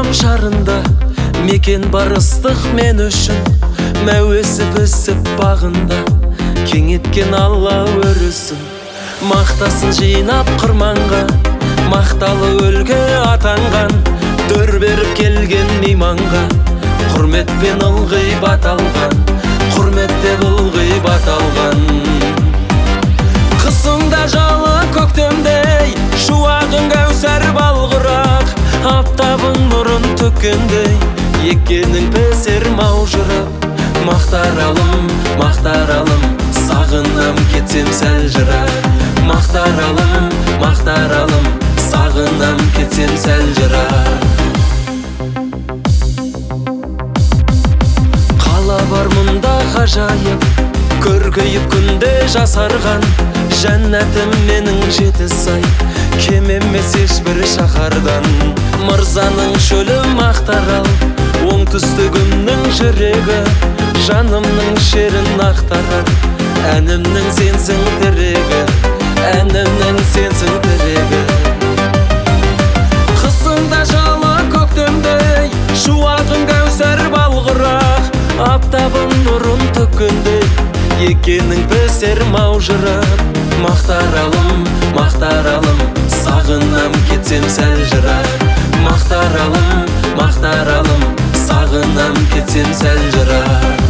шарында мекен бар ыстық мен үшін. Мәуесі өсіп бағында кеңеткен Алла өрісін. Мақтасын жинап қырманға, мақталы өлге атанған. Дөр беріп келген мейманға, құрметпен ылғи баталған. Құрметтеп ылғи баталған. Қысыңда жалы көктемдей, шуағың кәусар балғырақ. Аптабың нұрын төккендей, еккенің песер маужырап. Мақтаралым, мақтаралым, сағынам кетсем сәл жырақ. Мақтаралым, мақтаралым, сағынам кетсем сәл жырақ. Қала бар мұнда ғажайып, көркейіп күнде жасарған. Жәннәтім менің жеті сай, кем емес ешбір шаһардан. Мырзаның шөлі Мақтарал, оңтүстігімнің жүрегі. Жанымның шерін ақтарар, әнімнің сенсің тірегі. Әнімнің сенсің тірегі. Қысыңда жалы көктемдей, шуағың кәусар балғырақ. Аптабың нұрын төккендей, екенің пісер маужырап. Мақтаралым, мақтаралым, сағынам кетсем сәл жырақ. Мақтаралым, мақтаралым, сағынам кетсем сәл жырақ.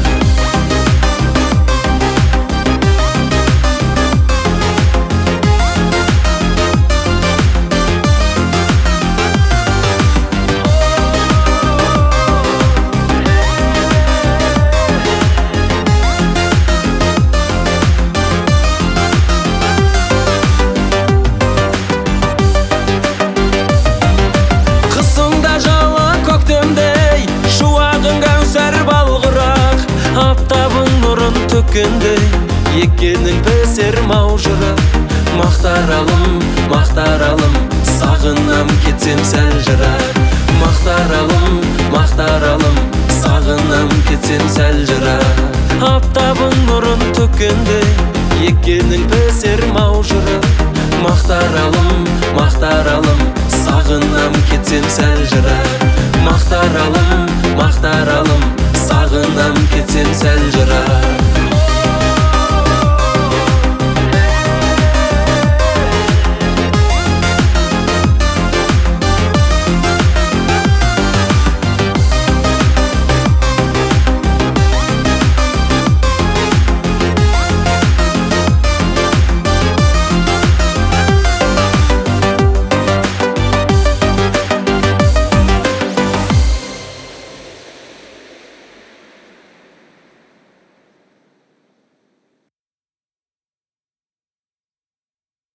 Аптабың нұрын төккендей, еккенің песер маужырап. Мақтаралым, мақтаралым, сағынам кетсем сәл жырақ. Мақтаралым, мақтаралым, сағынам кетсем сәл жырақ. Аптабың нұрын төккендей, еккенің песер маужырап. Мақтаралым, мақтаралым, сағынам кетсем сәл жырақ. Мақтаралым, мақтаралым,